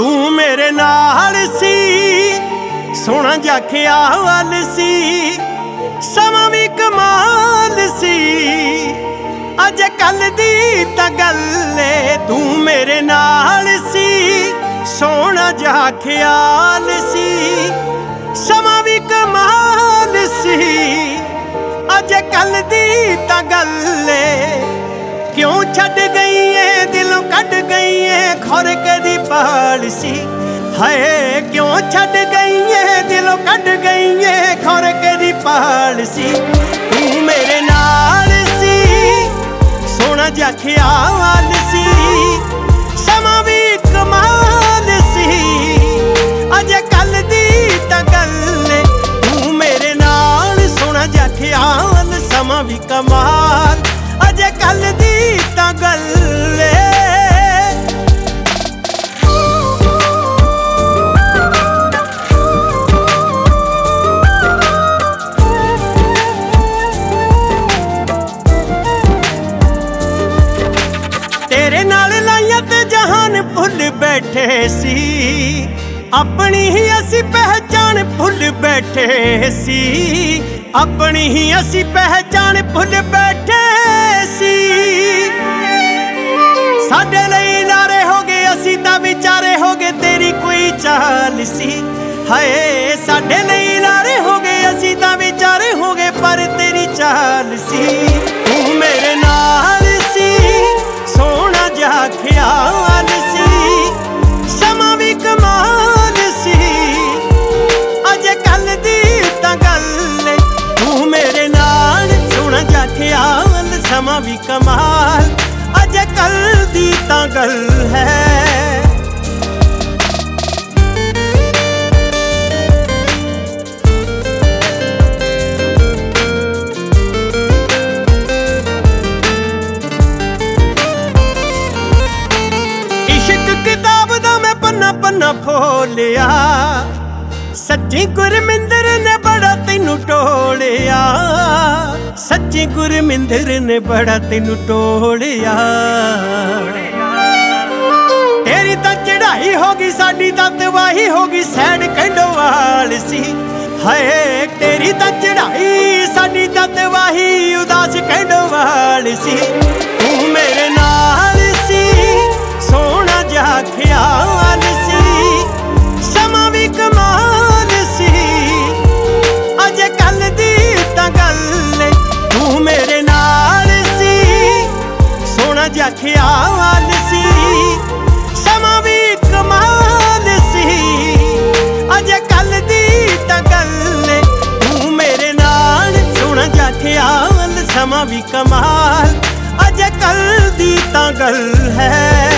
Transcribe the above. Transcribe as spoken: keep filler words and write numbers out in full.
ਤੂੰ ਮੇਰੇ ਨਾਲ ਸੀ, ਸੋਹਣਾ ਜਿਹਾ ਖਿਆਲ ਸੀ, ਸਮਾਂ ਵੀ ਕਮਾਲ ਸੀ। ਅੱਜ ਕੱਲ ਦੀ ਤਾਂ ਗੱਲ ਏ, ਤੂੰ ਮੇਰੇ ਨਾਲ ਸੀ, ਸੋਹਣਾ ਜਿਹਾ ਖਿਆਲ ਸੀ, ਸਮਾਂ ਵੀ ਕਮਾਲ ਸੀ। ਅੱਜ ਕੱਲ ਦੀ ਤਾਂ ਗੱਲ ਏ, ਕਿਉਂ ਛੱਡ ਗਈ ਏ, ਦਿਲੋਂ ਕੱਢ ਗਈ ਏ, ਖੁਰ ਕਦੀ ਪਾਲ ਸੀ। ਹਾਏ ਕਿਉਂ ਛੱਡ ਗਈ ਏ, ਦਿਲੋਂ ਕੱਢ ਗਈ ਏ, ਖੁਰ ਕਦੀ ਪਾਲ ਸੀ। ਤੂੰ ਮੇਰੇ ਨਾਲ ਸੀ, ਸੋਹਣਾ ਜਿਹਾ ਖਿਆਲ ਸੀ, ਸਮਾਂ ਵੀ ਕਮਾਲ ਸੀ। ਅੱਜ ਕੱਲ ਦੀ ਤਾਂ ਗੱਲ ਏ, ਤੂੰ ਮੇਰੇ ਨਾਲ, ਸੋਹਣਾ ਜਿਹਾ ਖਿਆਲ, ਸਮਾਂ ਵੀ ਕਮਾਲ। ਅੱਜ ਕੱਲ ਦੀ ਤਾਂ ਗੱਲ ਏ। ਤੇਰੇ ਨਾਲ ਲਾਈਆਂ ਤੇ ਜਹਾਨ ਭੁੱਲ ਬੈਠੇ ਸੀ, ਆਪਣੀ ਹੀ ਅਸੀਂ ਪਹਿਚਾਣ ਭੁੱਲ ਬੈਠੇ ਸੀ, ਆਪਣੀ ਹੀ ਅਸੀਂ ਪਹਿਚਾਣ ਭੁੱਲ ਬੈਠੇ ਸੀ। ਸਾਡੇ ਲਈ ਲਾਰੇ ਹੋ ਗਏ, ਅਸੀਂ ਤਾਂ ਵਿਚਾਰੇ ਹੋ ਗਏ, ਤੇਰੀ ਕੋਈ ਚਾਲ ਸੀ। ਹਾਏ ਸਾਡੇ ਲਈ ਲਾਰੇ ਹੋ ਗਏ, ਅਸੀਂ ਤਾਂ ਵਿਚਾਰੇ ਹੋ ਗਏ, ਪਰ ਤੇਰੀ ਚਾਲ ਸੀ। ਤੂੰ ਮੇਰੇ ਨਾਲ ਸੀ, ਸੋਹਣਾ ਜਿਹਾ ਖਿਆਲ ਸੀ, ਸਮਾਂ ਵੀ ਕਮਾਲ ਸੀ। ਅੱਜ ਕੱਲ ਦੀ ਤਾਂ ਗੱਲ ਏ, ਤੂੰ ਮੇਰੇ ਨਾਲ, ਸੋਹਣਾ ਜਿਹਾ ਖਿਆਲ, ਸਮਾਂ ਵੀ ਕਮਾਲ। ਅੱਜ ਕੱਲ ਦੀ ਤਾਂ ਗੱਲ ਹੈ। ਕਿਤਾਬ ਦਾ ਮੈਂ ਪੰਨਾ ਪੰਨਾ ਫੋਲਿਆ, ਸੱਚੀ ਗੁਰਮਿੰਦਰ ਨੇ ਬੜਾ ਤੈਨੂੰ ਟੋਲਿਆ, ਸੱਚੀ ਗੁਰਮਿੰਦਰ ਨੇ ਬੜਾ ਤੈਨੂੰ ਟੋਲਿਆ। ਤੇਰੀ ਤਾਂ ਚੜਾਈ ਹੋ ਗਈ, ਸਾਡੀ ਤਾਂ ਤਬਾਹੀ ਹੋ ਗਈ, ਸੈਣ ਕੰਡੋਵਾਲ ਸੀ। ਹਾਏ ਤੇਰੀ ਤਾਂ ਚੜਾਈ, ਸਾਡੀ ਤਾਂ ਤਬਾਹੀ, ਉਦਾਸ ਕੰਡੋਵਾਲ ਸੀ। ਤੂੰ ਮੇਰੇ ਨਾਲ ਸੀ, ਸੋਹਣਾ ਜਿਹਾ ਖਿਆਲ ਸੀ, ਸਮਾਂ ਵੀ ਕਮਾਲ ਸੀ। ਅੱਜ ਕੱਲ ਦੀ ਤਾਂ ਗੱਲ ਏ, ਤੂੰ ਮੇਰੇ ਨਾਲ ਸੀ, ਸੋਹਣਾ ਜਿਹਾ ਖਿਆਲ ਸੀ, ਸਮਾਂ ਵੀ ਕਮਾਲ ਸੀ। ਅੱਜ ਕੱਲ ਦੀ ਤਾਂ ਗੱਲ ਏ, ਤੂੰ ਮੇਰੇ ਨਾਲ, ਸੋਹਣਾ ਜਿਹਾ ਖਿਆਲ, ਸਮਾਂ ਵੀ ਕਮਾਲ। ਅੱਜ ਕੱਲ ਦੀ ਤਾਂ ਗੱਲ ਹੈ।